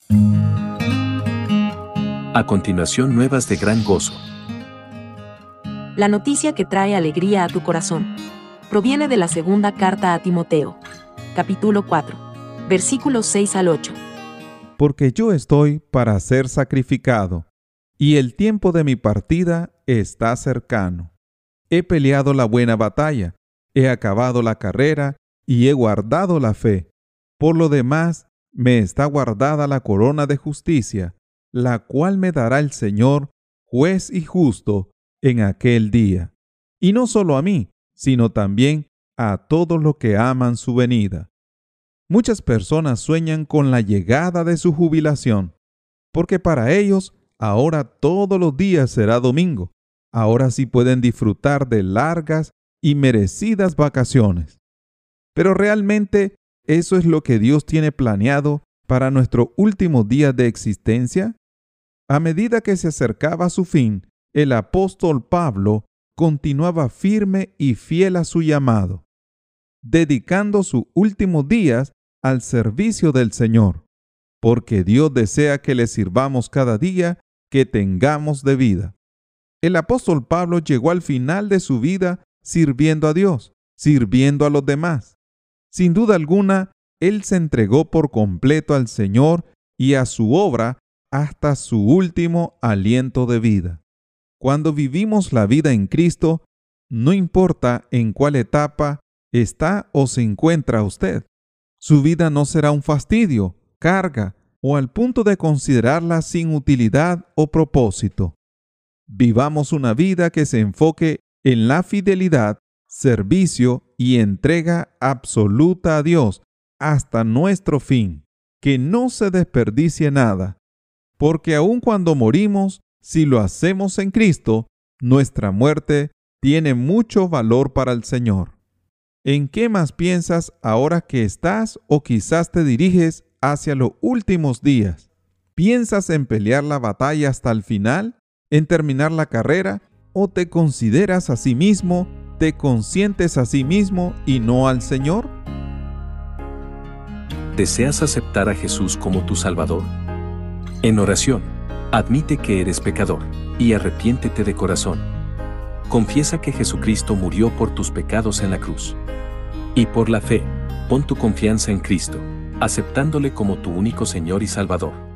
A continuación, nuevas de gran gozo. La noticia que trae alegría a tu corazón proviene de la segunda carta a Timoteo, capítulo 4, versículos 6 al 8. Porque yo estoy para ser sacrificado, y el tiempo de mi partida está cercano. He peleado la buena batalla, he acabado la carrera y he guardado la fe. Por lo demás, me está guardada la corona de justicia, la cual me dará el Señor, juez y justo, en aquel día. Y no solo a mí, sino también a todos los que aman su venida. Muchas personas sueñan con la llegada de su jubilación, porque para ellos ahora todos los días será domingo. Ahora sí pueden disfrutar de largas y merecidas vacaciones. Pero realmente, ¿eso es lo que Dios tiene planeado para nuestros últimos días de existencia? A medida que se acercaba a su fin, el apóstol Pablo continuaba firme y fiel a su llamado, dedicando sus últimos días al servicio del Señor, porque Dios desea que le sirvamos cada día que tengamos de vida. El apóstol Pablo llegó al final de su vida sirviendo a Dios, sirviendo a los demás. Sin duda alguna, él se entregó por completo al Señor y a su obra hasta su último aliento de vida. Cuando vivimos la vida en Cristo, no importa en cuál etapa está o se encuentra usted, su vida no será un fastidio, carga o al punto de considerarla sin utilidad o propósito. Vivamos una vida que se enfoque en la fidelidad, servicio y entrega absoluta a Dios hasta nuestro fin, que no se desperdicie nada, porque aun cuando morimos, si lo hacemos en Cristo, nuestra muerte tiene mucho valor para el Señor. ¿En qué más piensas ahora que estás o quizás te diriges hacia los últimos días? ¿Piensas en pelear la batalla hasta el final? ¿En terminar la carrera? ¿O te consideras a sí mismo, te consientes a sí mismo y no al Señor? ¿Deseas aceptar a Jesús como tu Salvador? En oración, admite que eres pecador y arrepiéntete de corazón. Confiesa que Jesucristo murió por tus pecados en la cruz. Y por la fe, pon tu confianza en Cristo, aceptándole como tu único Señor y Salvador.